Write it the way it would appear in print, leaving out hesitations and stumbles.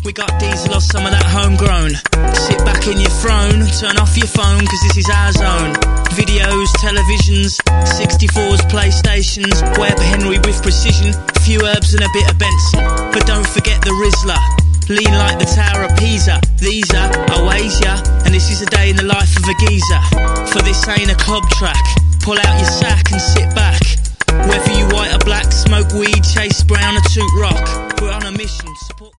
We got diesel or some of that homegrown. Sit back in your throne, turn off your phone, cause this is our zone. Videos, televisions, 64s, PlayStations, Webb Henry with precision, a few herbs and a bit of Benson. But don't forget the Rizzler, lean like the Tower of Pisa. These are Oasia, and this is a day in the life of a geezer. For this ain't a club track, pull out your sack and sit back. Whether you white or black, smoke weed, chase brown or toot rock, we're on a mission. Support